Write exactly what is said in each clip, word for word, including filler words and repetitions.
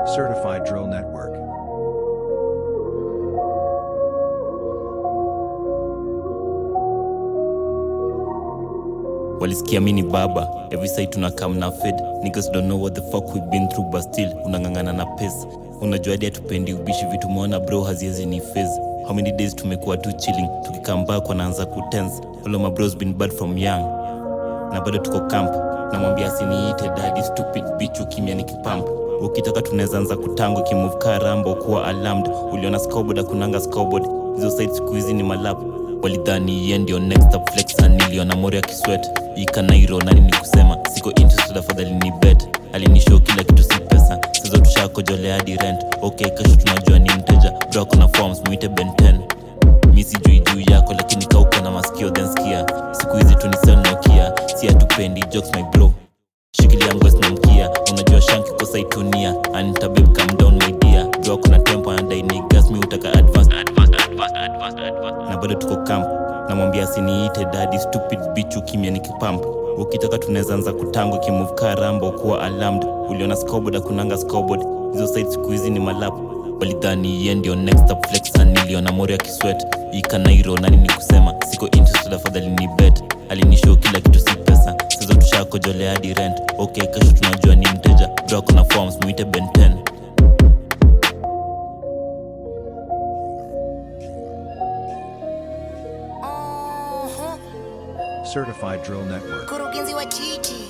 Certified Drill Network. Walisikia mini baba, every side tunakam na fed. Niggas don't know what the fuck we've been through, but still unangangana na pace. Unajua hadi hatupendi ubishi, vitu muona bro haziezi ni phase. How many days tumekuwa tu chilling, tukikam back wanaanza kutense. All of my bros been bad from young, na bado tuko camp. Namwambia asiniite daddy stupid bitch, ukimya nikipump. Ukitaka tunaweza anza kutango kimove car rambo kuwa alarmed. Uliona scoreboard akunanga scoreboard, hizo sides siku hizi ni malap. Walidhani yeye ndio next up flex, na niliona mori akisweat. Ikanairo nani ni kusema siko interested, afadhali ni bet. Alinishow kila kitu si pesa, sasa tushakojolea hadi rent. Okay, kesho tunajua ni mteja, bro kuna forms muite Ben ten. Mimi sijui juu yako lakini kauko na masikio then skia. Siku hizi tunisell Nokia, si hatupendi jokes my bro. Shikilia ngwes na mkia, unajua shank kosa itunia. Anita babe calm down my dear, bro kuna tempo anadai ni gas, mi utaka advance advance advance advance advance. Na bado tuko camp, namwambia asiniite daddy stupid bitch, ukimya nikipump. Ukitaka tunaweza anza kutango kimove car rambo kuwa alarmed. Uliona scoreboard akunanga scoreboard, hizo sides siku hizi ni malap. Walidhani yeye ndio next up flex, na niliona mori akisweat. Ikanairo nani ni kusema siko interested, afadhali ni bet. Alinishow kila kitu si pesa, sasa tushakojolea hadi rent. Okay, kesho tunajua ni mteja, bro kuna forms muite Ben ten. Certified Drill Network. Kurugenzi wa jiji.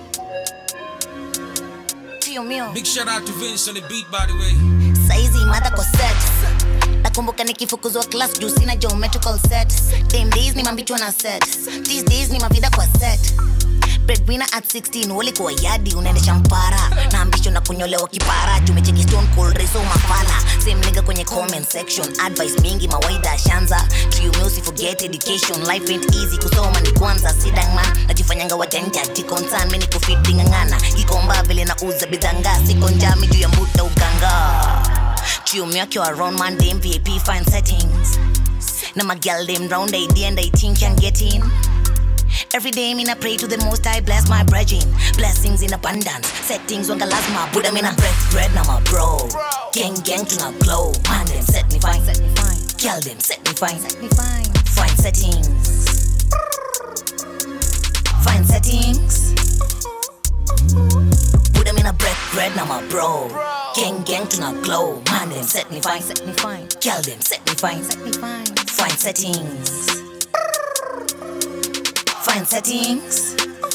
Tio mio. Big shout out to Vince on the beat, by the way. Saizi mada kwa set. Nakumbuka nikifukuzwa class juu sina geometrical set. Them days ni mambichwa na set. These days ni mavida kwa set. Breadwinner at sixteen, walikuwa yadi unaendesha mpara. Na ambition na kunyolewa kipara. Tumecheki stone cold reso mafala. Same nigga kwenye comment section. Advice mingi mawaida shanza. Trio music forget education. Life ain't easy kusoma ni kwanza. Sidang man, najifanyanga wajanja. Tikonsan, mini kufiti ngangana. Kikomba vile na uza bidanga. Siko njami juu ya mbuta uganga. Trio music around man, them V I P fine settings. Na my girl them round A D and I think can get in. Every day mina pray to the most I bless my brethren. Blessings in abundance. Settings wanga lazima Buddha mina bread bread na my bro. Gang gang tuna glow. Man them set me fine, set me fine. Girl them set me fine, set me fine. Fine settings. Fine settings. Buddha mina bread bread na my bro. Gang gang tuna glow. Man them set me fine, set me fine. Girl them set me fine, set me fine. Fine settings. Fine settings.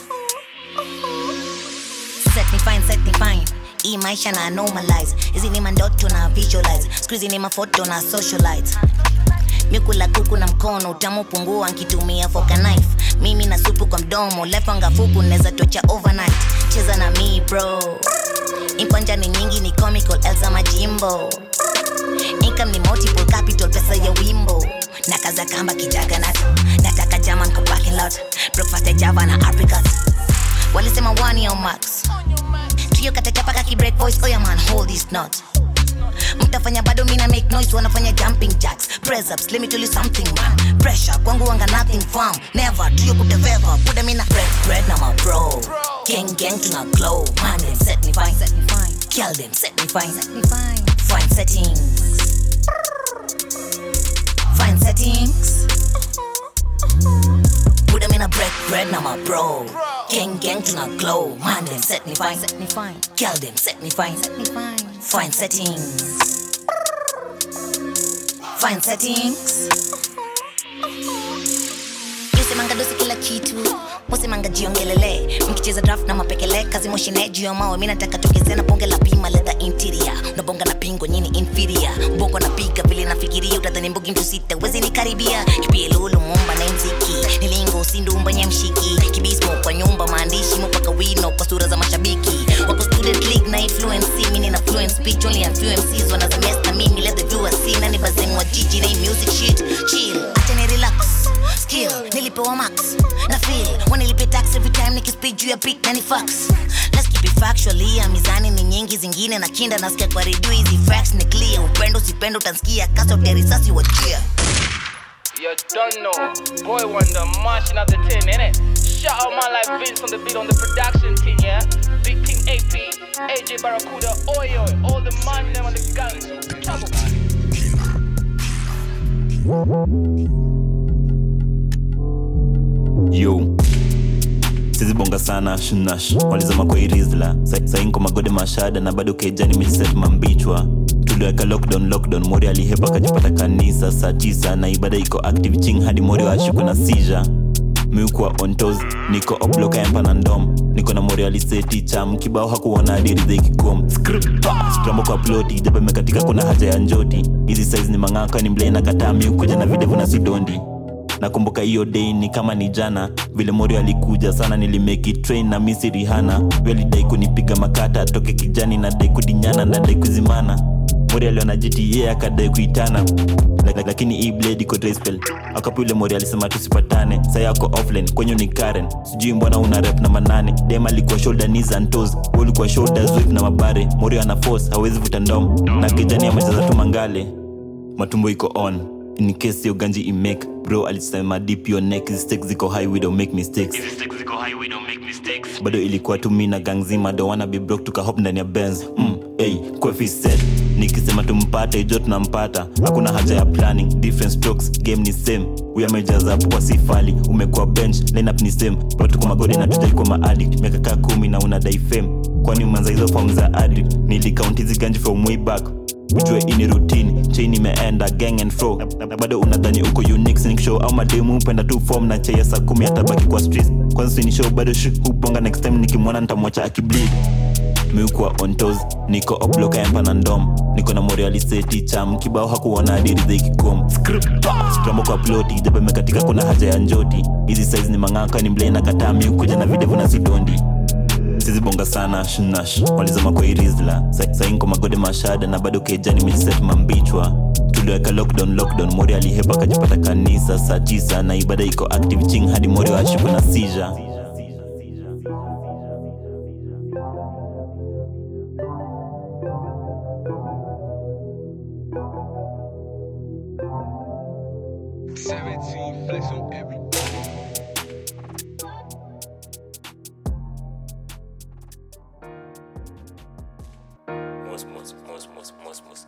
Set me fine, set me fine. Hii maisha na normalize. Hizi ni mandoto na visualize. Squeezy ni mafoto na socialite. Mikula kuku na mkono, utamu pungua nkitumia fork and knife. Mimi na supu kwa mdomo, lefanga fuku neza tocha overnight. Cheza na me bro. Impanja ni nyingi ni comical, Elsa Majimbo. Income ni multiple capital, pesa ya wimbo. Nakaza kamba kijaga nata. Nataka jaman kwa parking lot. Breakfast ya java na apricot. Walisema one year max. Trio katachapa kaki break voice. Oh yeah man, hold this knot. Mtafanya bado mina make noise. Wanafanya jumping jacks. Press ups, let me tell you something man. Pressure, kwangu wanga nothing firm. Never, trio kuteveva. Buda mina bread, bread na my bro. Gang gang tuna glow. Man them set me fine, set me fine. Girl them set me fine, set me fine. Fine settings. Fine settings. Put them in a bread, bread na my bro. Gang gang tuna glow. Man them set me fine, set me fine. Girl them set me fine, set me fine. Fine settings. Fine settings. Yusemanga dosi kila kitu. Musemanga jiongelele. Mkicheza draft na mapekele. Kazi moshine juu ya mawe. Mina taka tokeze na bonge la pima leather interior. Unabonga na pingo nyini inferior. Bongo na piga vile nafikiria. Utadhani mbugi mtu sita wezi nikaribia. Kipie lulu mumba na mziki. Nilingo sindumba nye mshiki. Kibismo kwa nyumba maandishi. Mupaka wino kwa sura za mashabiki. Wako student league na influence. Mini na fluent speech only and few M Cs. Wana za mesta mimi let the viewers see. Nani bazeng wa jiji na music shit. Chill, atene relax. Skill, nilipewa max. Na feel, wanilipe tax every time nikispeed juu ya beat na ni fax. Let's keep it factually, ya mizani ni nyingi zingine na kinda nasikia kwa radio hizi facts ni clear. Upendo sipendo utansikia, kasa utia risasi wachia. You don't know, boy wonder, marching up the ten, innit? Shout out my life Vince on the beat on the production team, yeah? Big King A P, A J Barracuda, oi oi, all the man them on the guns. Trouble. Yo, sizi bonga sana shunash walizama kwa irizla sainko magode mashada na bado kejani mijiset mambichwa. Tuliweka lockdown lockdown mori alihepa kajipata kanisa saa tisa na ibada iko active ching hadi mori wa ashuko na seizure. Miukwa on toes, niko obloka yampa na ndom. Niko na mori aliseti cham kibao hakuona adiri ze kikom. Strambo kwa ploti, jaba mekatika kuna haja ya njoti. Hizi size ni mangaka ni mblei na kataa miukuja na videvu na sidondi. Nakumbuka hiyo day ni kama ni jana. Vile mori alikuja sana nilimeki train na misi Rihanna. Weli dai kunipiga makata, toke kijani na dai kudinyana na dai kuzimana. Mori aliona G T A akadai kuitana. Lakini hii blade iko dry spell. Akapu yule mori alisema tusipatane. Saya yako offline, kwenye ni Karen. Sijui mbona una rap na manane. Dem alikuwa shoulder knees and toes. Woli kwa shoulders whip na mabare. Mori ana force, hawezi vuta ndom. Na kijani amejaza tu mangale. Matumbo iko on. In case yo ganji imake. Bro alisema deep your neck. These stakes ziko high, we don't make mistakes. These stakes ziko high, we don't make mistakes. Bado ilikuwa tu mimi na gang zima. Don't wanna be broke, tukahop ndani ya Benz. Mm, hey, Kwefi said. Nikisema tumpate, ijo tunampata. Hakuna haja ya planning, different strokes, game ni same. We amejaza kwa sifali, umekuwa bench, lineup ni same. Watu kwa magodi na tutai kwa ma-addict. Miaka kaa kumi na unadai fame. Kwani umanza hizo form za addict. Nilicount hizi ganji from way back. Ujue ini routine, chain imeenda, gang and fro. Na bado unadhani uko unique, sneak show. Au mademu upenda tu form na chaya saa kumi atabaki kwa streets. Kwanza sini show, bado shu, huponga next time nikimwona nitamwacha akibleed. Miukwa on toes, niko obloka yampa na ndom. Niko na mori aliseti cham kibao hakuona adiri ze kikom. Strambo kwa ploti, jaba mekatika kuna haja ya njoti. Hizi size ni mangaka ni mblei na kataa miukuja na videvu na sidondi. Sizi bonga sana shunash walizama kwa irizla sainko magode mashada na bado kejani mijiset mambichwa. Tuliweka lockdown lockdown mori alihepa kajipata kanisa saa tisa na ibada iko active ching hadi mori wa ashuko na seizure. seventeen flex on every Mos mos mos mos mos mos.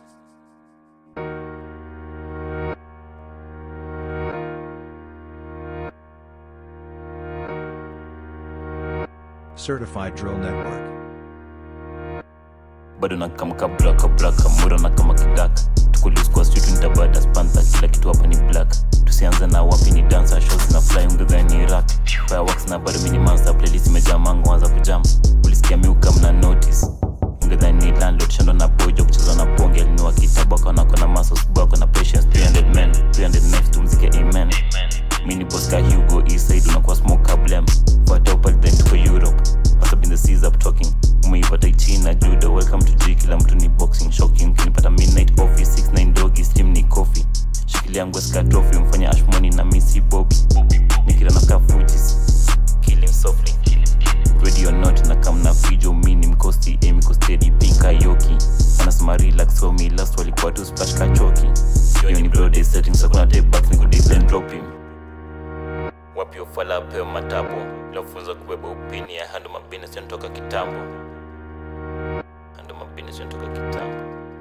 Certified Drill Network. Bado na kama ka blaka blaka mura na kama kidaka. Tukulose kwa street nitabada spanta kila kitu hapa ni black. Tusianza na wapi ni dancer shows na fly ungeza ni rap. Fireworks na bado mini monster playlist imejaa mango anza kujam. Ulisikia miuka mna notice. Ungeza ni landlord shando na bojo kucheza na ponge alinua kitabu akona kona muscles bako na patience three hundred men three hundred knives tumzike amen. Mini boss ka Hugo east side unakuwa smoke ka blem. But up then tuko Europe. What's up in the seas up talking. Umeipata ichina judo welcome to G kila mtu ni boxing shocking. Ukinipata midnight office six nine doggy steam ni coffee. Shikilia ngweska trophy mfanya ashmoni na missy Bobby. Nikila naka fujis kill him softly. Ready or not na kam na fijo mini mkosti emi kostedi pinka yoki. Wanasema relax for me last walikuwa tu splash kachoki. Yo ni bro day settings so kuna tape back ni kudip and drop him. Wapi ufala peo matapo. Lafunza kubeba upini ya hando mabina siontoka kitambo. Hando mabina siontoka kitambo.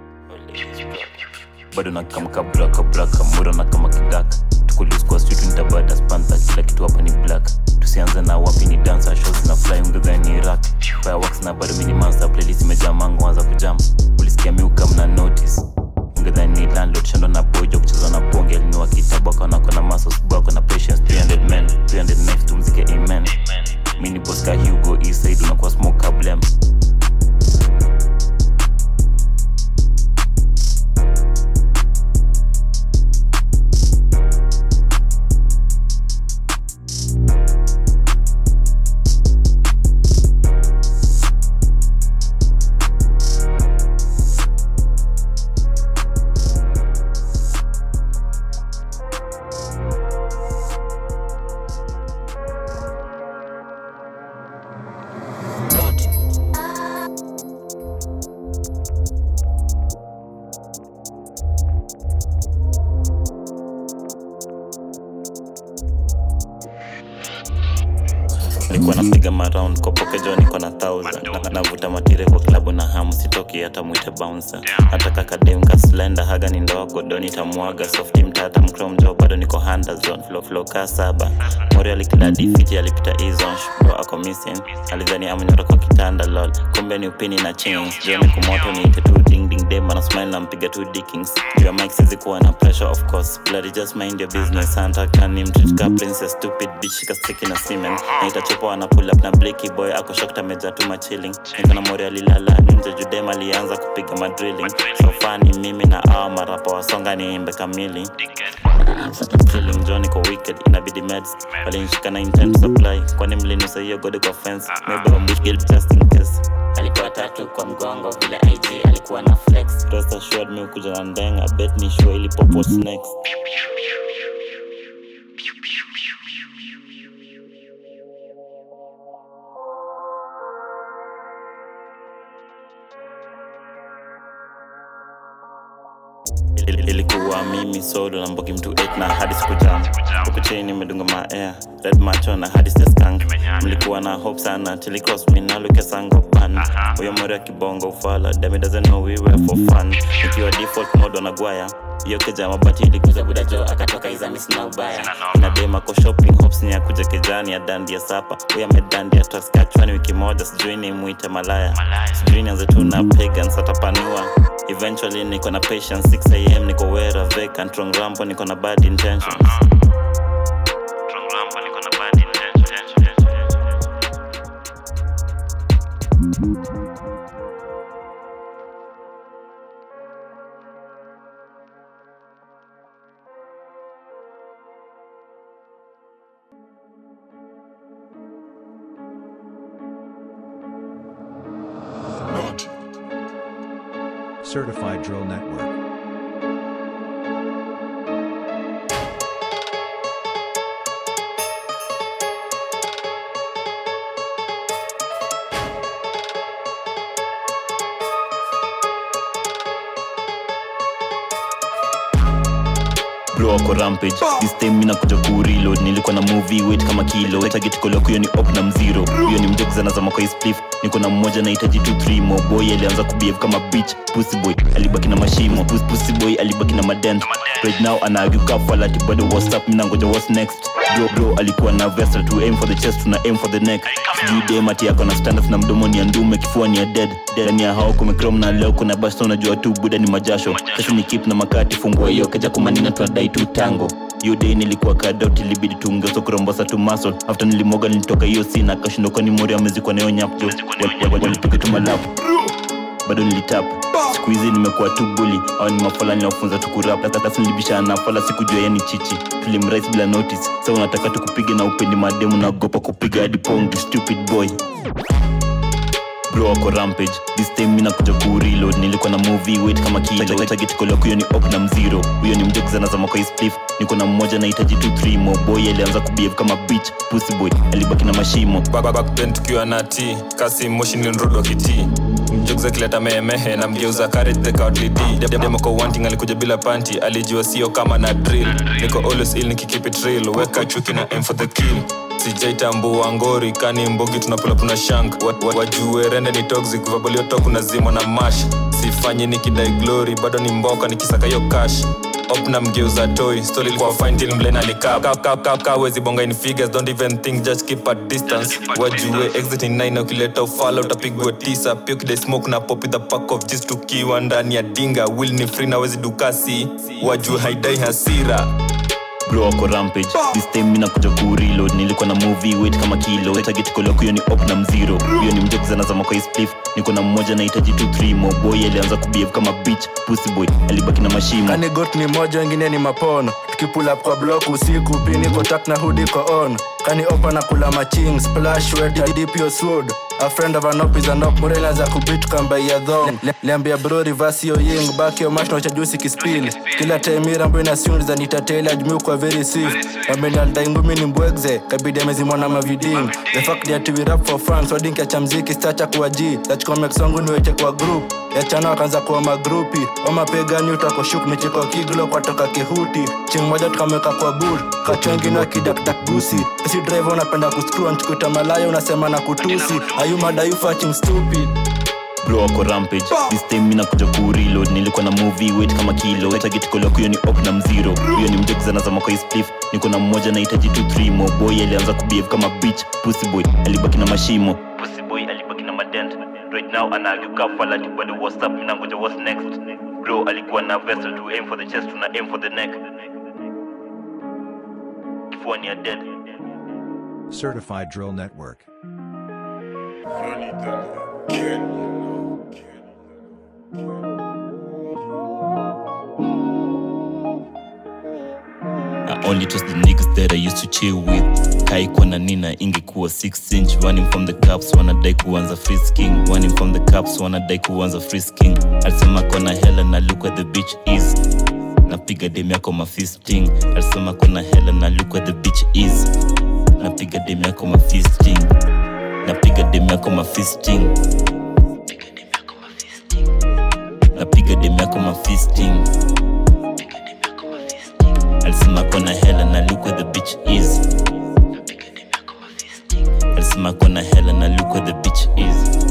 Bado na kama ka blaka blaka mura na kama kidaka. Tukulose kwa street nitabada spanta kila kitu hapa ni black. Tusianza na wapi ni dancer shows na fly ungeza ni rack. Fireworks na bado mini monster playlist imejaa mango anza kujam. Ulisikia miuka mna notice. Ungeza ni landlord shando na bojo kucheza na ponge alinua kitabu akona kona muscles bako na patience three hundred men three hundred knives tumzike amen. Mini boss ka Hugo east side unakuwa smoke ka blem. them around kwa poke jo niko na thousand na navuta matire kwa klabu na hamu sitoki hata muite bouncer nataka kadem ka slender haga ni ndogo doni tamwaga soft mtata mchrome jo bado niko under zone flow flow ka saba mori alikila defeat alipita izon bro ako missing alidhani amnyora kwa kitanda lol kumbe ni upini na change jo ni kumoto ni ite tu ding ding dem na smile na mpiga tu dickings jo mic sizi kuwa na pressure of course bloody just mind your business Santa can him treat ka princess stupid bitch ka stick na cement na itachopa na pull up na Blakey boy ako shocked ameja tu ma chilling niko na mori alilala nje judema alianza kupiga ma drilling so funny mimi na awa marapa wasonga ni imbe kamili Killing Johnny ko wicked inabidi meds wale nishika na intent supply kwani mlinusa hiyo gode kwa fence maybe I'm built just in case alikuwa tatu kwa mgongo vile I G alikuwa na flex rest assured me ukuja na ndenga bet ni sure ili pop what's next ilikuwa mimi solo na mbogi mtu eight na hadi siku jam huku chini nimedunga ma air red macho na hadi skank mlikuwa na hope sana till it cross me na look at sango pan huyo mori ya kibongo ufala damn doesn't know we were for fun ikiwa default mode na gwaya hiyo keja mabati ilikuza buda jo akatoka iza miss na ubaya na dema ko shopping hopes ni akuja kejani ya dandi ya sapa huyo medandi ya Saskatchewan wiki moja sijui ni muite malaya sijui nianze tu na pagans atapanua eventually niko na patience six a m niko wera vacant strong rambo niko na bad intentions strong rambo niko na bad intentions Certified Drill Network. Bro ako rampage this time mina kuja ku reload nilikuwa na movie weight kama kilo target kolo kuyo ni op na mzero huyo ni mjokza na zama kwa spliff niko na mmoja na hitaji two three more boy alianza kubehave kama bitch pussy boy alibaki na mashimo pussy pussy boy alibaki na madent right now ana argue cup wala bado what's up mina ngoja what's next bro bro alikuwa na vesta to aim for the chest tuna aim for the neck sijui dem ati yako na standards na mdomo ni ndume kifua ni dead dead ni hao kumechrome na leo kuna basta unajua tu buda ni majasho kesho ni keep na makati fungua hiyo kaja kumanina tunadai tu tango hiyo day nilikuwa kadot ilibidi tuongezo kurombosa tu muscle after nilimoga nilitoka hiyo scene akashindoka ni mori amezikwa nayo nyapjo walipiga tu malapu bado nilitap siku hizi nimekuwa tu bully au ni mafala ninafunza tu kurap sasa nilibishana na fala sikujua yani chichi tulimrise bila notice sasa unataka tukupige na upendi mademu na gopa kupiga hadi pong stupid boy bro ako rampage this time mina kuja ku reload nilikuwa na movie weight kama kilo target kolo kuyo ni op na mzero huyo ni mjokza na zama kwa spliff niko na mmoja na hitaji two three more boy alianza kubehave kama bitch pussy boy alibaki na mashimo back back then tukiwa na T kasi motion ni road wakiti mjokza kileta memehe na mgeuza courage the cowardly D demo ko wanting alikuja bila panty alijua sio kama na drill niko always ill nikikeep it real weka chuki na aim for the kill sijaitambua ngori kani mbogi tunapula puna shank wajue rende ni toxic vabolio toku na zima na mash sifanyi nikidai glory bado ni mboka nikisaka yo cash op na mgeuza toy story ilikuwa fine till mlena alikaa ka ka ka ka wezi bonga in figures don't even think just keep a distance wajue exit in nine ukileta ufala utapigwa tisa pio kidai smoke na pop with the pack of just tukiwa ndani ya dinga will ni free na wezi dukasi wajue haidai hasira bro ako rampage this time mina kuja ku reload nilikuwa na movie weight kama kilo target kolo kuyo ni op na mzero huyo ni mjokza na zama kwa spliff niko na mmoja na hitaji two three more boy alianza kubehave kama bitch pussy boy alibaki na mashimo kani got ni moja wengine ni mapono tukipull up kwa block usiku pini contact na hoodie kwa on kani opa na kula maching splash wet deep your sword a friend of an op is an op morela za kubit kamba ya dhong liambia bro reverse your ying back your mash na uchajusi kispill kila time rambo ina sound za nitatela jumi kwa very safe amenial daingumi ni mbwegze kabidi amezimona maviding the fact that we rap for fun so dinka cha mziki stacha kwa G that comic song niweke kwa group yachana wakaanza kuwa magrupi wamapegani utakoshuk michiko kiglo kwa toka kihuti ching moja tukamweka kwa boot kacho wengine wakidaktak gusi si driver unapenda kuscrew nchikuta malaya unasema na kutusi ayu madayu faching stupid bro wako rampage this time mina kuja kureload nilikuwa na movie weight kama kilo target kolo kuyo ni op na mzero hiyo ni mjek zana za mako ispliff niko na mmoja na hitaji two three more boy alianza kubehave kama bitch pussy boy alibaki na mashimo pussy boy alibaki na madent right now ana yuka fala ti bado what's up mina ngoja what's next bro alikuwa na vessel to aim for the chest tuna aim for the neck if one you're dead Certified Drill Network. Funny that kid. I only trust the niggas that I used to chill with. Haikuwa na nina ingekuwa six inch. Running from the cops wanadai kuanza frisking. Running from the cops wanadai kuanza frisking. Alisema kona hela na look where the bitch is. Napiga dem yako mafisting. Alisema kona hela na look where the bitch is. Napiga dem yako mafisting. Napiga dem yako mafisting. Napiga dem yako mafisting. Alisema kona hela na look where the bitch is. Alisema kona hela na look where the bitch is.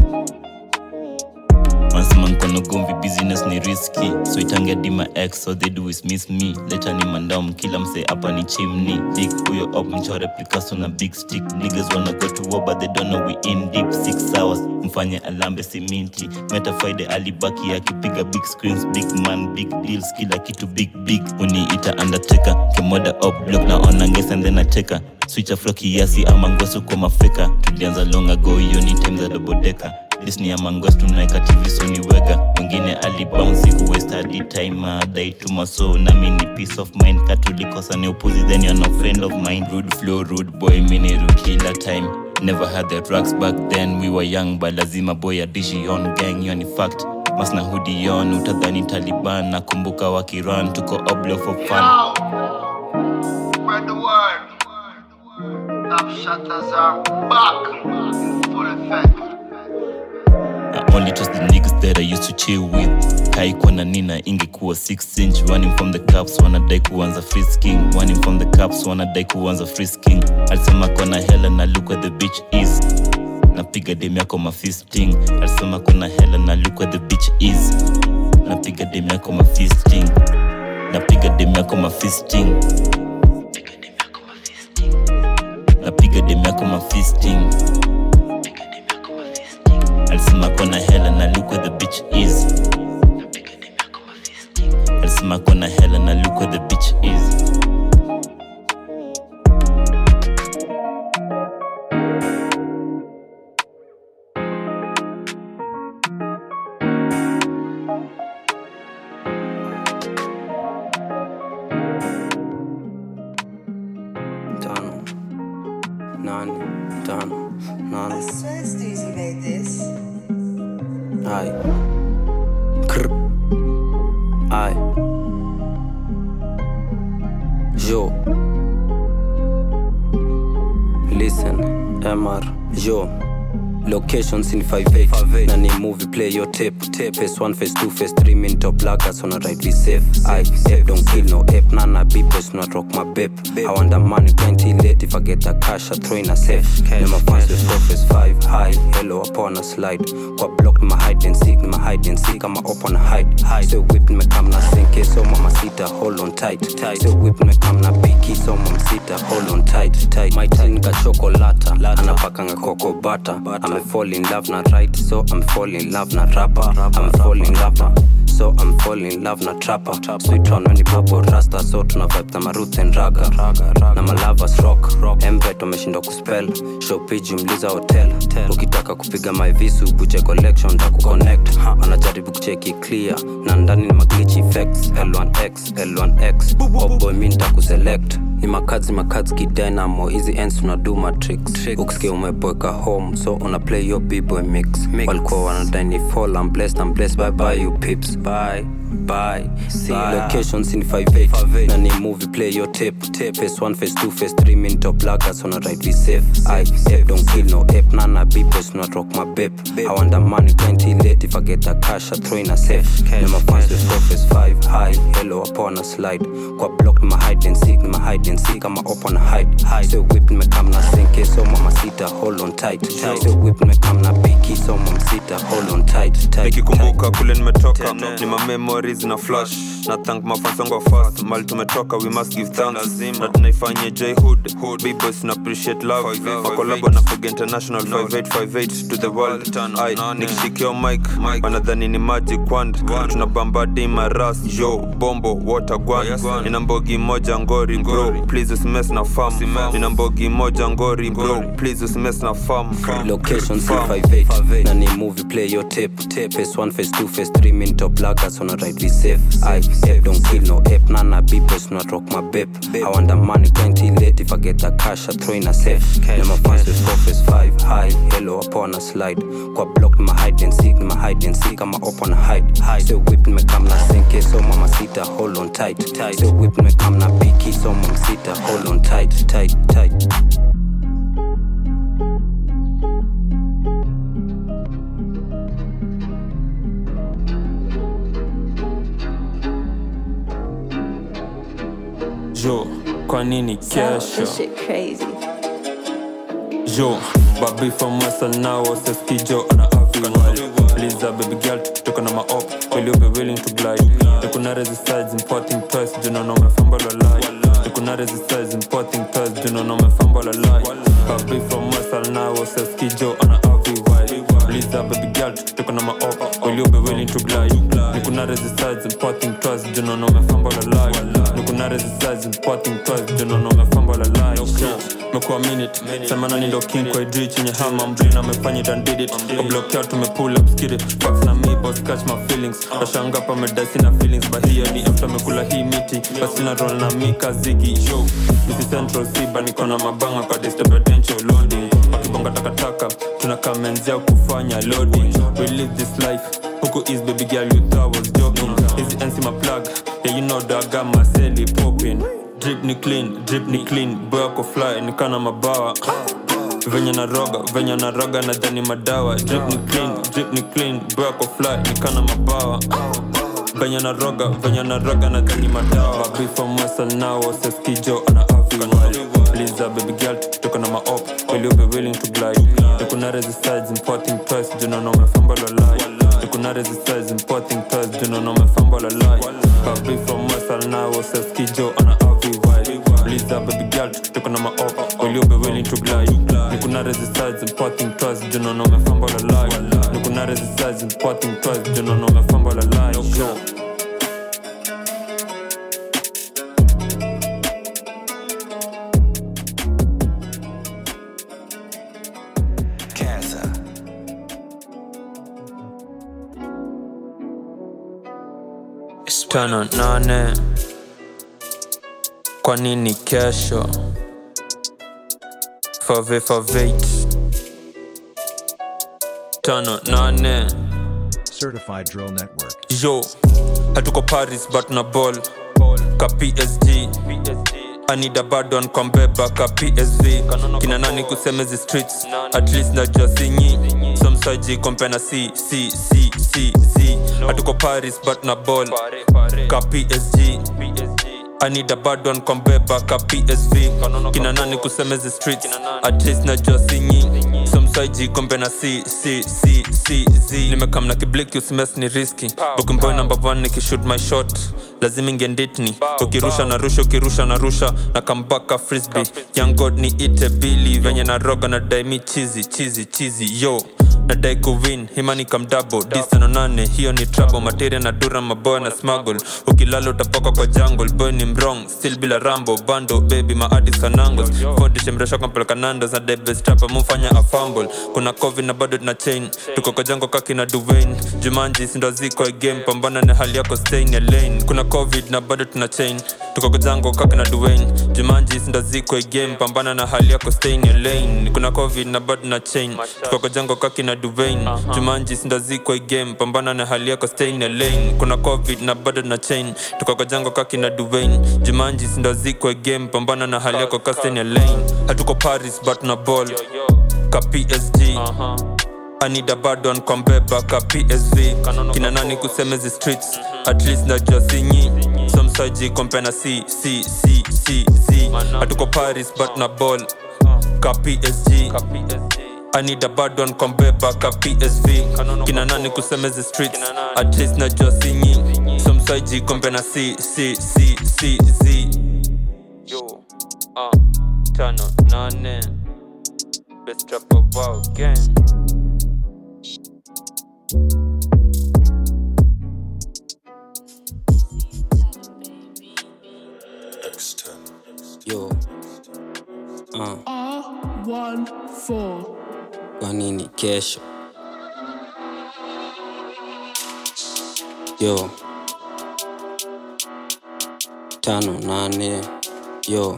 Wansema nkono gomvi business ni risky. So itangia di my ex so they do is miss me. Later ni mandam kila mse hapa ni chimney. Dick huyo up mchore Picasso na big stick. Niggas wanna go to war but they don't know we in deep. Six hours mfanye alambe siminti. Metafide alibaki akipiga big screens. Big man, big deals, kila kitu big big. Uniita undertaker, kemoda up block na on anges and then I take her. Switch a flock kiasi ama ngosu kwa mafeka. Tulianza long ago hiyo ni time za double decker. This ni amangos tunaika T V so ni wega. Mwingine alibounce ku waste hadi time adai tuma so na mini peace of mind katulikosa ni upuzi then you're no friend of mine. Rude flow, rude boy, mini kila time. Never had the drugs back then we were young but lazima boy adishi on gang hiyo ni fact. Masna hoodie on utadhani Taliban nakumbuka wakirun tuko oblo for fun. Yo, spread the word. Top shutters are back in full effect. I only trust the niggas that I used to chill with. Haikuwa na nina ingekuwa six inch. Running from the cops wanadai kuanza frisking. Running from the cops wanadai kuanza frisking. Alisema kona hela na look where the bitch is. Napiga dem yako mafisting. Alisema kona hela na look where the bitch is. Napiga dem yako mafisting. Napiga dem yako mafisting. Napiga dem yako mafisting. Alisema kona hela na look where the bitch is. Alisema kona hela na look where the bitch is. Tano, nane, tano, nane. Aye. Krr. Aye. Yo. Listen, M R. Yo. Locations in five eight. Na ni movie play your tape. Tape phase one, phase two, phase three. Min top laggers on a right be safe. I ape don't kill no ape. Nana beep boys not rock my babe. I want the money plenty late. If I get the cash I throw in a safe. Then my fans will stop phase five. High, hello upon a slide. Kwa block my hide and seek. My hide and seek. I'm up on a hide. So whip me come na sink. So mama sita hold on tight. So whip me come na picky. So mama sita hold on tight. Tight. My tin ka chocolata. Anapakanga cocoa butter. I'm fall in love na right, so I'm fall in love na rapper. I'm fall in love na, so I'm fall in love na trapper. Sweet on when you bubble rasta, so tuna vibe na maruth and raga. Na malavas rock, Embet wameshinda kuspell. Show page mliza hotel. Ukitaka kupiga my visu, buche collection ta kuconnect. Anajaribu kucheki clear, na ndani ni maglitch effects. L one X, L one X, oh boy mi nita kuselect. Ni makazi makazi ki dynamo, easy ends una do matrix. Ukisikia umeboeka home, so una play your b-boy mix. Walikuwa wanadai ni fall, I'm blessed, I'm blessed, bye bye you pips. Bye, bye, see locations in five eight. Na ni movie play your tape. Phase one, phase two, phase three. Min top laggers on a right be safe. I ape don't kill no ape. Nana beep B-boys not rock my babe. I want the money plenty late. If I get the cash I throw in a safe. Then my fans with surface five high. Hello upon a slide. Kwa block my hide and seek. My hide and seek. I'm up on a hide. So whip me come na sink. So mama sita hold on tight. So whip me come na picky. So mama sita hold on tight. Nikikumbuka kule nimetoka ni ma memories na flash. Na thank my fans wangu fast. Mali tumetoka we must give thanks. Na tunaifanya J Hood. B-boys na appreciate love. Makolabo na Fog International five eight five eight to the world. Ay, nikishikio mic wanadhani ni magic wand. Tunabamba dima ras yo bombo water gwan. Nina mbogi moja ngori bro. Please usimess na farm. Nina mbogi moja ngori bro. Please usimess na farm. Location C five eight. Na ni movie play your tape. Phase one, phase two, phase three. Min top laggers on a ride we safe. I ape don't kill no ape. Nana B-boys not rock my babe. I want the money plenty late. If I get the cash I throw in a safe. Then my fans with surface five high. Hello upon a slide. Kwa block my hide and seek. My hide and seek. I'm up on a hide. So whip me come na sink. So mama sita hold on tight. So whip me come na picky. So mama sita hold on tight. Tight, tight. Yo, kwa nini kesho? This shit crazy. Yo, baby from Western now, says Kijo and a African. Lisa, baby girl, took on my up. Will you be willing to glide? You could not resist importing toys, do not know my fumble or lie. You could not resist importing toys, do not know my fumble or lie. Baby from Western now, says Kijo and a African. Lisa, baby girl, took on my up. Will you be willing to glide? You could not resist importing toys, do not know my fumble or lie. You could not resist importing toys, do not know my fumble or lie. Mekuwa minute, semana nilo king kwa idri chenye hama mbrina mefanya it and did it. Kwa block out tume pull up skid it. Facts na me boss catch my feelings. Rashanga pa medasi na feelings. But here ni after mekula hii miti. Basi na roll na mika zigi. Yo, this is Central Siba niko na mabanga kwa disturb potential loading. Wakibonga takataka, tunakamenzia kufanya loading. We live this life, huku is baby girl you thought was joking. Easy N C my plug, yeah you know that I got my celly popping. Drip ni clean, drip ni clean, boy ako fly, nikana mabawa. Venye na roga, venye na roga na dhani madawa. Drip ni clean, drip ni clean, boy ako fly, nikana mabawa. Venye na roga, venye na roga na dhani madawa. Baby from Western now, says Kijo and a African. Lisa, baby girl, took on my up. Will you be willing to glide? You could not resist importing toys, do not know my fumble or lie. You could not resist importing toys, do not know my fumble or lie. Baby from Western now, says Kijo and a Lisa, baby girl, took on my up. Will you be willing to glide? You could not resist importing toys, do not know my fumble or lie. You could not resist importing toys, do not know my fumble or lie. It's tano nane. Kwa nini kesho? Fave favate. Tano nane. Certified Drill Network. Yo, hatuko Paris but na ball. Ka P S G. I need a bad one kwa mbeba ka P S V. Kina nani kuseme zi streets. At least na jua sinyi. Some saji kompe na C, C, C, C, Z. Hatuko Paris but na ball. Ka P S G. I need a bad one kwa mbeba ka P S V. Kina nani kuseme zi streets. At least na jua sinyi. Some saji kompe na C, C, C, C, Z. Nimekam na kiblik usimes ni risky. Booking boy number one nikishoot my shot. Lazima ingenditni. Ukirusha na rusha, ukirusha na rusha. Na kambaka frisbee. Young God ni ite Billy. Venye na roga na daimi cheesy, cheesy, cheesy. Yo, na dai kuwin, himani kam double. Distano nane, hiyo ni trouble. Materia na dura maboy na smuggle. Ukilalo utapaka kwa jungle. Boy ni mrong, still bila rambo. Bando, baby, maadis kanangos. Fondishe mresho kampeleka nandos. Na dai best rapper, mufanya a fumble. Kuna COVID na bado na chain. Tuko kwa jango kaki na Dwayne. Jumanji sindo ziko game. Pambana na hali yako stay in your lane. Kuna COVID na bado tuna chain. Tuko kwa jango kaki na Dwayne. Jumanji sindo ziko game. Pambana na hali yako stay in your lane. Kuna COVID na bado na chain. Tuko kwa jango kaki na Dwayne. Jumanji sindo ziko game. Pambana na hali yako stay in your lane. Kuna COVID na bado na chain. Tuko kwa jango kaki na Dwayne. Jumanji sindo ziko game. Pambana na hali yako stay in your lane. Hatuko Paris but na ball. ka P S G. uh-huh. I need a bad one kombeba ka P S V. Kina nani kuseme zi streets, at least najua sinyi. Some saji kompena C, C, C, C, Z. Hatuko Paris but na ball ka P S G. I need a bad one kombeba ka P S V. Kina nani kuseme zi streets, at least najua sinyi. Some saji kompena C, C, C, C, Z. Yo, uh, tano, nane. Best rapper wow gang. Yo, uh. R one four. Kwa nini kesho? Yo, tano nane. Yo,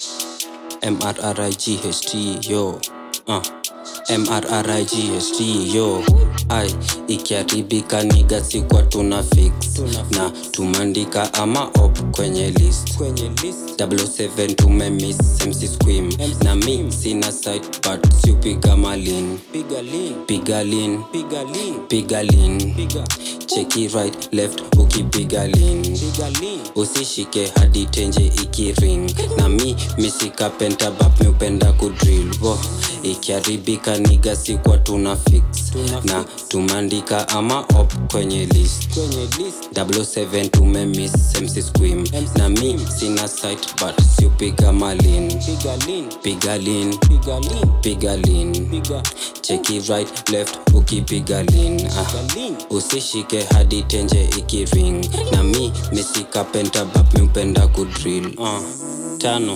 M R R I G H T. Yo, uh. M R R I G H T. Yo, ai ikiharibika niga si kwa tuna fix na tumandika ama op kwenye list double oh seven tumemiss M C Squim na mi sina site but si upiga malin piga lean piga lean piga lean cheki right left ukipiga lean usishike hadi tenje ikiring na mi misika penta bap mi upenda kudrill wo ikiharibika niga si kwa tuna fix na tumandika ama op kwenye list double oh seven tumemiss M C Squim na mi sina site but si upiga malin piga lean piga lean cheki right left ukipiga lean ah. Usishike hadi tenje ikiring na mi misika penta bap mi upenda kudrill uh. Tano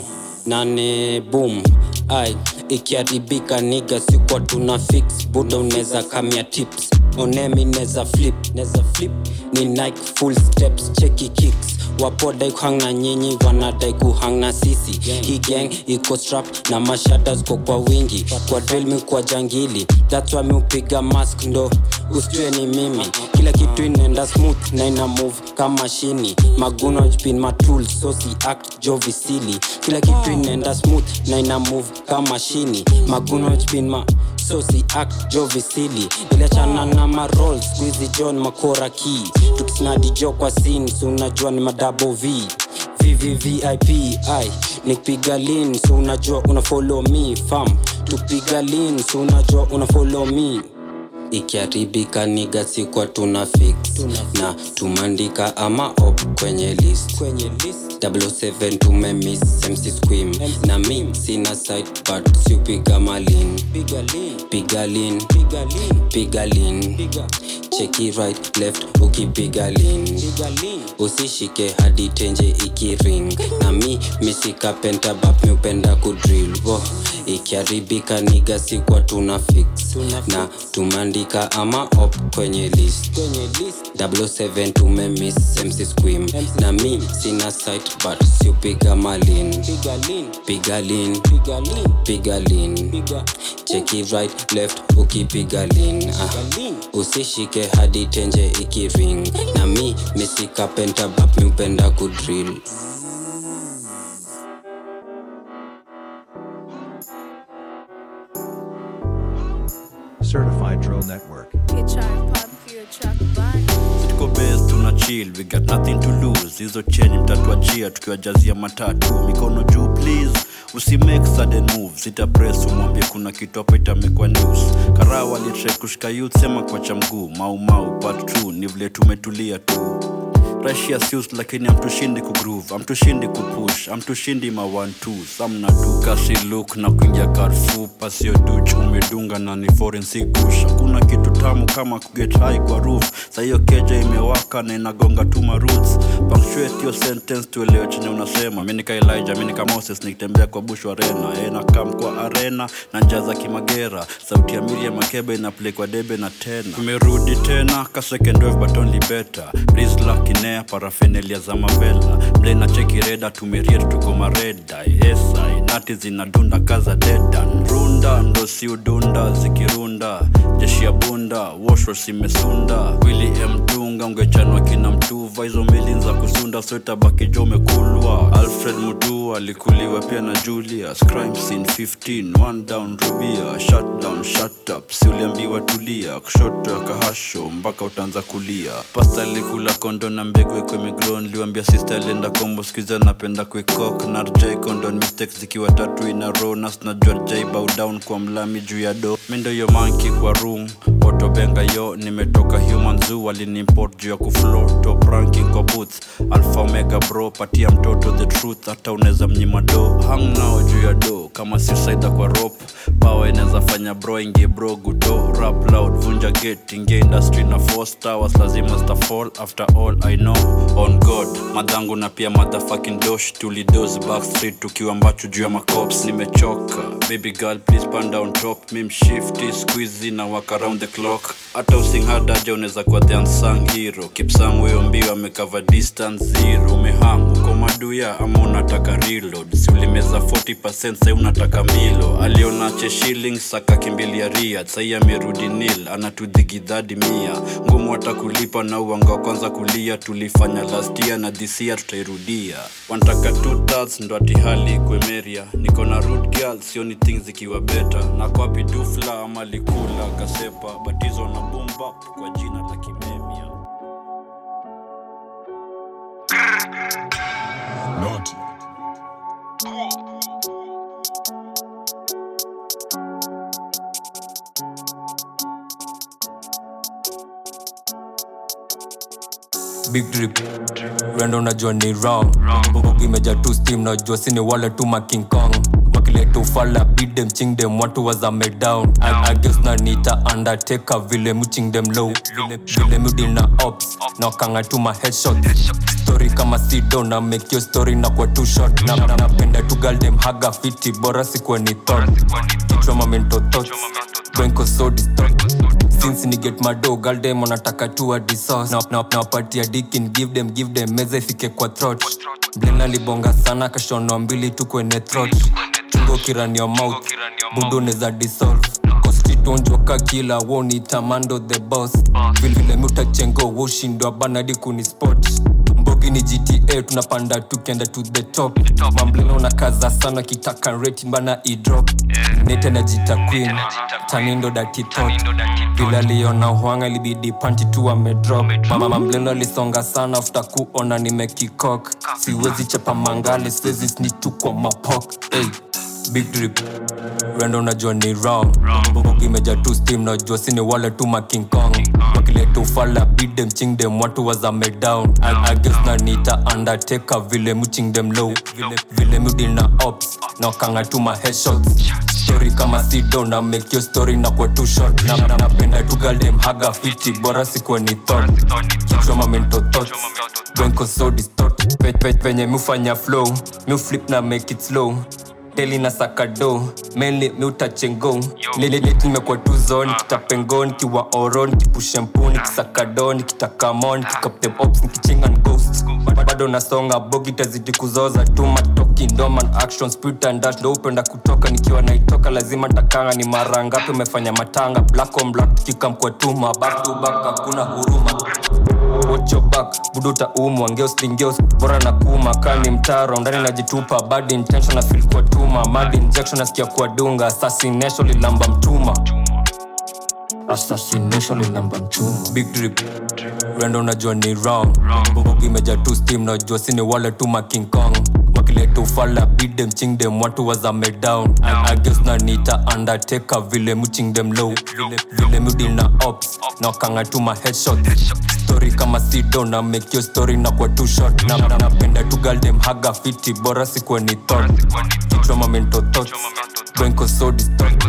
nane boom ai ikiharibika niga si kwa tuna fix buda uneza kamia tips onemi neza flip neza flip ni Nike full steps cheki kicks wapoda kuhang na nyinyi wanadai kuhang na sisi hii gang iko strap na mashadas kwa kwa wingi kwa drill mi kwa jangili that's why mi upiga mask ndo usitue ni mimi kila kitu inaenda smooth na ina move kama shini maguno jipin my tools so si act jovi silly kila kitu inaenda smooth na ina move kama shini maguno jipin ma so si act jovi silly niliachana na ma rolls squeezy John makora key tukisnadi jo kwa scene so unajua ni madouble V V V V I P I nikipiga lean so unajua una follow me fam tupiga lean so unajua una follow me ikiharibika niga si kwa tuna fix na tumandika ama op kwenye list double oh seven tumemiss M C Squim na mi sina site but si upiga malin piga lean piga lean cheki right left ukipiga lean usishike hadi tenje ikiring na mi misika penta bap mi upenda kudrill wo ikiharibika niga si kwa tuna fix na tumandika ama op kwenye list double oh seven tumemiss M C Squim na mi sina site but si upiga malin piga lean piga lean cheki right left ukipiga lean ah. Usishike hadi tenje ikiring na mi misika penta bap mi upenda kudrill Certified Drill Network. Tuko base tuna chill, we got nothing to lose. Hizo change mtatuachia tukiwajazia matatu. Mikono juu please, usi make sudden moves. Ita press umwambie kuna kitu hapa itamekwa news. Karawa litre kushika youth sema kwa cha mguu. Mau mau part two, ni vile tumetulia tu. Russia suits lakini amtushindi kugroove, amtushindi kupush, amtushindi ma one two. Samna tu kasi look na kuingia Carrefour, pasio duch umedunga na ni forensic push. Kuna kitu tamu kama kuget high kwa roof. Sa hiyo keja imewaka na inagonga tu ma roots. Punctuate your sentence tuelewe chenye unasema. Mimi nika Elijah, mimi nika Moses nikitembea kwa bush arena. Eh na kam kwa arena na njaza kimagera. Sauti ya Miriam Makeba ina play kwa debe na tena. Tumerudi tena ka second wave but only better. Please lucky millionaire paraphernalia za mavela mle na cheki reda tumeriet tuko mareda esai nati zinadunda kaza dedan runda ndo si udunda zikirunda jeshi ya bunda washo simesunda Willy M Dunga ungechanwa kina mtuva hizo mili za kusunda sweta baki jome kulwa Alfred Mutua alikuliwa pia na Julius crime scene fifteen one down Rubia shut down shut up si uliambiwa tulia kushoto kahasho mpaka utaanza kulia pasta likula kondo na mbegu iko migron liwambia sister lenda kombo skiza napenda kuikok na rjai condon mistakes zikiwa tatu ina row na snajua rjai bow down kwa mlami juu ya do mindo yo monkey kwa room Oto benga yo nimetoka human zoo walinimport juu ya kuflow top ranking kwa booth alpha omega bro patia mtoto the truth hata unaweza mnyima do hang nao juu ya do kama suicide kwa rope power inaweza fanya bro ingie bro gudo rap loud vunja gate ingie industry na force towers lazima sta fall after all I know on God madangu na pia motherfucking dosh tulidoze backstreet tukiwa mbacho juu ya macops nimechoka baby girl please pan down top mim shifty squeezy na walk around the clock hata using hard aja unaweza kuwa the unsung hero keep somewhere mbio amecover distance zero umehang uko maduya ama unataka reload si ulimeza forty percent sasa unataka milo aliona che shillings saka kimbilia ria sasa amerudi nil anatudhigidhadi mia ngumu atakulipa na uanga kwanza kulia tulifanya last year na this year tutairudia wanataka two thirds ndo ati hali kwemeria niko na root girl sioni things zikiwa better na kwapi dufla ama likula kasepa batizo na boom bap kwa jina la kimemia Not Big drip Rendo unajua ni wrong Bubugi meja tu steam najua sini wale tu ma King Kong Wakileta ufala beat them ching them watu wazame down I, I guess na nita undertaker vile muching them low Vile, vile mudi na ops na wakanga tu ma headshot Story kama sido na make your story na kwa two shot Na napenda tu girl them haga fiti bora sikuwa ni thought Kichwa mental thoughts Brenko so distort Since ni get my dough, girl them wanataka tu a disource Na na na party a dick and give them, give them meza ifike kwa throat Blena libonga sana kashono mbili tu kwenye throat Tungo kirani your mouth, budo neza dissolve Kosti tuonjoka kila, woni tamando the boss Vile vile muta chengo, woshindwa banadi kuni spot Mbogi ni G T A, tunapanda tukienda to the top Mamblena unakaza sana kitaka rating bana e-drop Nete na jita queen, tanindo dati thought Vila liona huanga libidi panti tu wamedrop Mama mambleno lisonga sana after kuona nimekikok Siwezi chapa mangale, siwezi snitch tu kwa mapok Hey, big drip Rendo unajua ni wrong Bubugi meja tu steam najua sini wale tu ma King Kong Wakileta ufala beat them ching them watu wazame down I, I guess na nita undertaker vile muching them low Vile, vile mudi na ops na wakanga tu ma headshots Story kama sido na make your story na kwa two shot Na napenda tu girl them haga fiti bora sikuwa ni thought Kichwa ma mental thoughts Brenko so distort Pet pet penye mufanya flow Mu flip na make it slow Daily na sakado Mainly mi utachengo Lililiti nimekuwa tu zone Kitapengo nikiwa oro Nikipushe mpu nikisakado Nikitakamon Nikikap them ops nikichinga and ghost Bado nasonga bogi tazidi kuzoza Tu matoki ndoman action Spirit and dash ndo upenda kutoka Nikiwa naitoka lazima takanga Ni mara ngapi umefanya matanga Black on black tukika mkwa tuma Back to back hakuna huruma Watch your back, buduta umu, angeos lingeos Bora na kuma, kani mtaro, ndani najitupa Bad intention na feel kwa tuma Mad injection nasikia kwa dunga Assassination lilamba mtuma Assassination lilamba mtuma Big drip, Rendo unajua ni wrong Bubugi meja tu steam najua sini wale tu ma King Kong Wakileta ufala beat them ching them watu wazame down I, I guess na nita undertaker vile muching them low Vile, vile mudi na ops na wakanga tu ma headshots Story kama sido na make your story na kwa two shot Na napenda tu girl them haga fiti bora sikuwa ni thought Kichwa ma mental thoughts Brenko so distort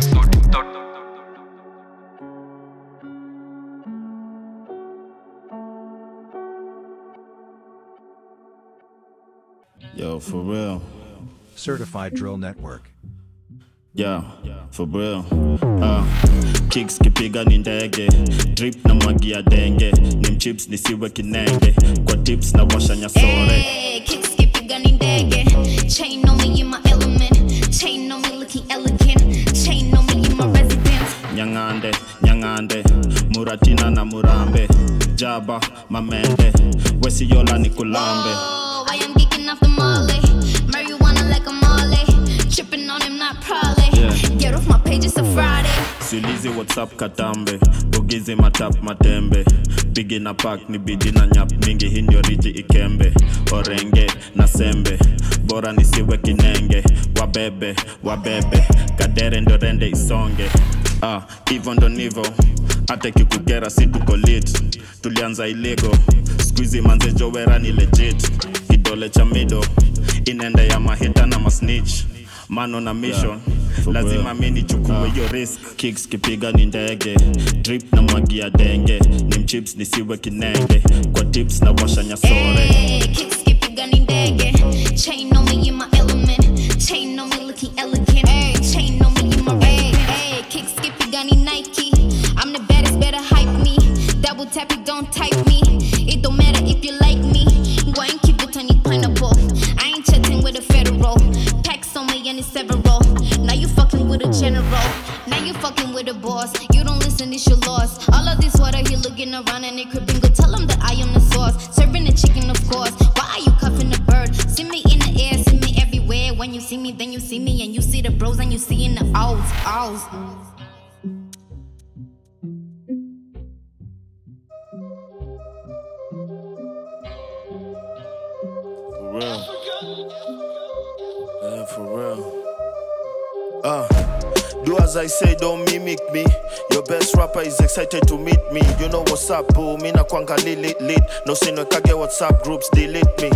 Yo, for real. Certified Drill Network. Yeah, for real. Uh, kicks kipiga ni ndege, drip na mwagia denge, ni mchips nisiwe kinenge, kwa tips na washa nyasore. Hey, kicks kipiga ni ndege, chain on me in my element, chain on me looking elegant, chain on me in my residence. Nyangande, nyangande, muratina na murambe, jaba, mamende, wesi yola ni kulambe. Whoa, I am geeking off the molly, marijuana like a molly, tripping on him not probably, yeah. Get off my page, it's a Friday. Sulizi WhatsApp katambe, bogizi matap matembe, bigi na pack ni bidi na nyap mingi hinyo riji ikembe, orenge na sembe, bora nisiwe kinenge, wabebe, wabebe, kadere ndo rende isonge. Ah, hivyo ndo nivo, ate kikugera si tuko lit, tulianza iligo, squeezy manze jowera ni legit, kidole cha mido, inende ya mahita na masnitch, mano na mission, yeah. Lazima mini chukue uh, yo risk. Kicks kipiga ni ndege, drip na mwagia denge, ni mchips nisiwe kinenge, kwa tips na washa nyasore. Hey, kicks kipiga ni ndege, chain on me in my element, chain on me looking elegant, hey, chain on me in my hey, hey, kicks kipiga ni Nike, I'm the baddest, better hype me, double tap it, don't type me, it don't matter if you like me, go and keep it on your pineapple, I ain't chatting with a federal, packs on me and it's several, now you fucking with a general, now you fucking with a boss, you don't listen, it's your loss, all of this water here looking around and they creeping, go tell them that I am the sauce, serving the chicken of course, why are you cuffing the bird, see me in the air, see me everywhere, when you see me then you see me and you see the bros and you see in the owls, owls. For real. Yeah, for real. Uh, do as I say, don't mimic me. Your best rapper is excited to meet me. You know what's up, boo. Mina kwanga lit lit. No sino kage WhatsApp groups delete me.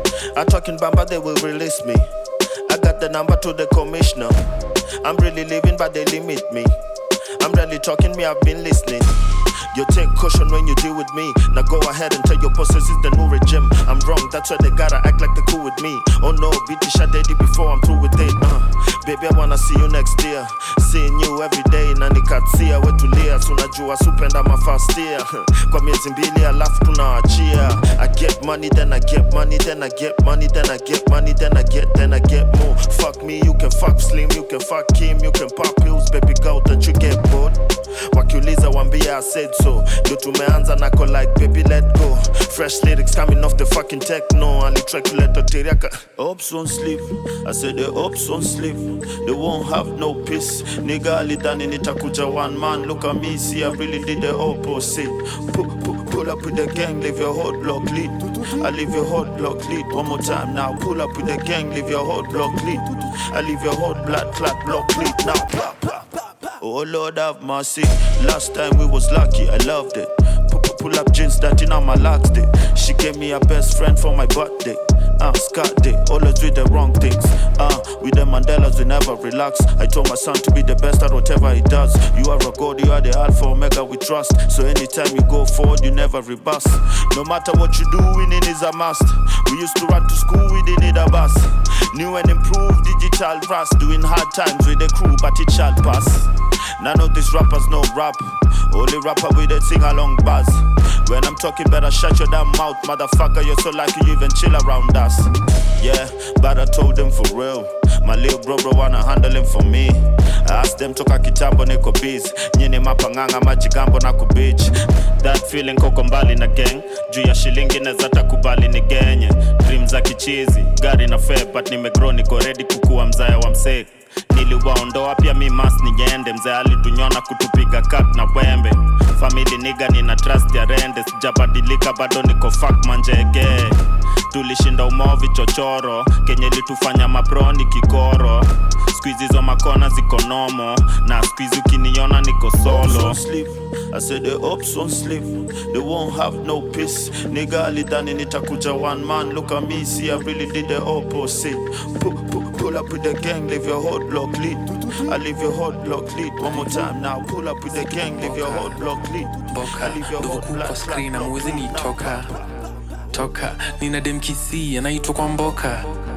I talking bamba, they will release me. I got the number to the commissioner. I'm really living, but they limit me. I'm really talking, me, I've been listening. You take caution when you deal with me. Now go ahead and tell your bosses it's the new regime. I'm wrong, that's why they gotta act like they're cool with me. Oh no, beat the shot daddy before I'm through with it. uh. Baby, I wanna see you next year. Seeing you every day, nani katsia wetulia. Sunajua supenda my first year. Kwa miezi mbili alafu tunaachia. I get money, then I get money, then I get money, then I get money, then I get, then I get more. Fuck me, you can fuck Slim, you can fuck Kim, you can pop pills, baby girl, don't you get bored? Wakiuliza wambia I said so. Yo tumeanza nako like baby let go. Fresh lyrics coming off the fucking techno. Ali track to let teriaka. Ops won't sleep. I said the ops won't sleep. They won't have no peace. Nigga alidhani nitakuja one man. Look at me, see I really did the opposite. Pull, pull, pull up with the gang, leave your hot block lead. I leave your hot block lead. One more time now. Pull up with the gang, leave your hot block lead. I leave your hot blood clot block lead. Now blah, blah, blah. Oh Lord have mercy. Last time we was lucky, I loved it. Pull up jeans that in on my last day. She gave me her best friend for my birthday. Uh, Scott day, always with the wrong things. Uh, with the Mandelas we never relax. I told my son to be the best at whatever he does. You are a god, you are the alpha omega we trust. So anytime you go forward, you never reverse. No matter what you do, winning is a must. We used to run to school, we didn't need a bus. New and improved digital rust. Doing hard times with the crew, but it shall pass. None of these rappers know rap. Only rapper with a sing-along buzz. When I'm talking, better shut your damn mouth, motherfucker. You're so lucky you even chill around us. Yeah, but I told them for real. My little bro bro wanna handle him for me. I asked them toka kitambo niko biz. Nyini mapanganga majigambo na kubitch. That feeling koko mbali na gang. Juu ya shilingi neza takubali ni genye. Dream za kichizi, gari na fair. But nimegrow niko ready kukua mzaya wa msee. Niliwaondoa pia mi mas niende. Mzee alitunyona kutupiga cut na wembe. Family nigga nina trust ya rende. Sijabadilika bado niko fuck manjege. Tulishinda umovi chochoro. Kenye litufanya maproni kikoro. Squeeze hizo makona ziko nomo. Na squeeze ukiniona niko solo. I said the ops won't sleep. They won't have no peace. Nigga alidhani nitakuja one man. Look at me, see I really did the opposite. Pull, pull, pull up with the gang, leave your hot block lead. I leave your hot block lead. One more time now. Pull up with the gang, leave your hot block lead. I leave your hot block screen. I'm with any toka. Toka, nina dem kisi, anaitwa kwa mboka.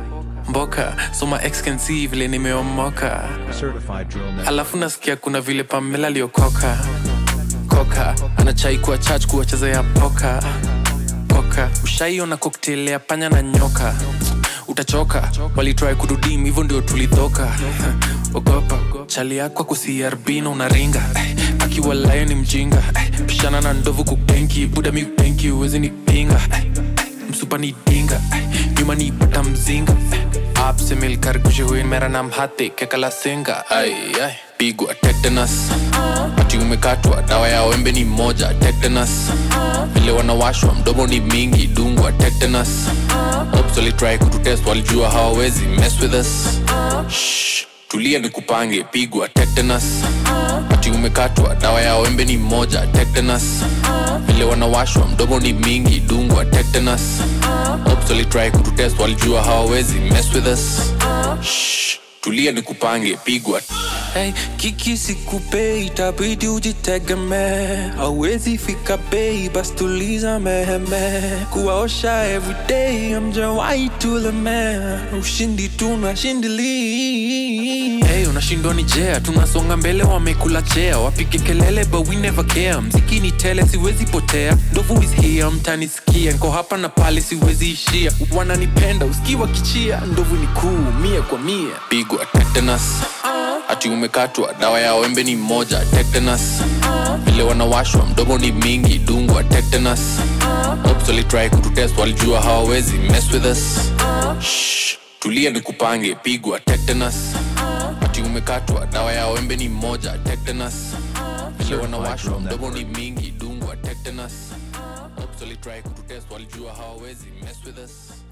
mboka soma ex can see vile nimeomoka. Certified Drill Network. Alafu nasikia kuna vile Pamela aliokoka koka anachai kwa church kuwacheza ya poka koka. Ushaiona cocktail ya panya na nyoka utachoka. Walitry kududim hivyo ndio tulitoka. Ogopa chali yako kusi arbino unaringa akiwa lion ni mjinga. Pishana na ndovu kukenki buda mi kukenki uwezi nipinga. Msupa ni dinga nyuma ni pata mzinga. आपसे मिलकर खुशी हुई मेरा नाम हाथी के कला सिंगा. Ay ay pigwa tetanus ati umekatwa dawa ya wembe ni moja tetanus. Vile wanawashwa mdomo ni mingi dungwa tetanus. Hopefully try kututest walijua hawawezi mess with us. Shh tulia nikupange pigwa tetanus ati umekatwa dawa ya wembe ni moja tetanus. Vile wanawashwa mdomo ni mingi dungwa tetanus. Hopefully try kututest walijua hawawezi mess with us. Shh tulia nikupange pigwa. Hey, kiki sikupe itabidi ujitegemee. Hawezi fika bei bas tuliza meheme. Kuwaosha everyday amjawai tuleme. Ushindi tunashindili. Hey, unashindwa ni jea tunasonga mbele wamekula chea. Wapige kelele but we never care. Mziki ni tele siwezi potea. Ndovu is here mtanisikia. Nko hapa na pale siwezi ishia. Wananipenda usikiwa kichia. Ndovu ni kuu mia kwa mia. Pigwa tetanus ati umekatwa dawa ya wembe ni moja tetanus. Vile wanawashwa mdomo ni mingi dungwa tetanus. Hopefully try kututest walijua hawawezi mess with us. Shh tulia nikupange pigwa tetanus ati umekatwa dawa ya wembe ni moja tetanus. Vile wanawashwa mdomo ni mingi dungwa tetanus. Hopefully try kututest walijua hawawezi mess with us.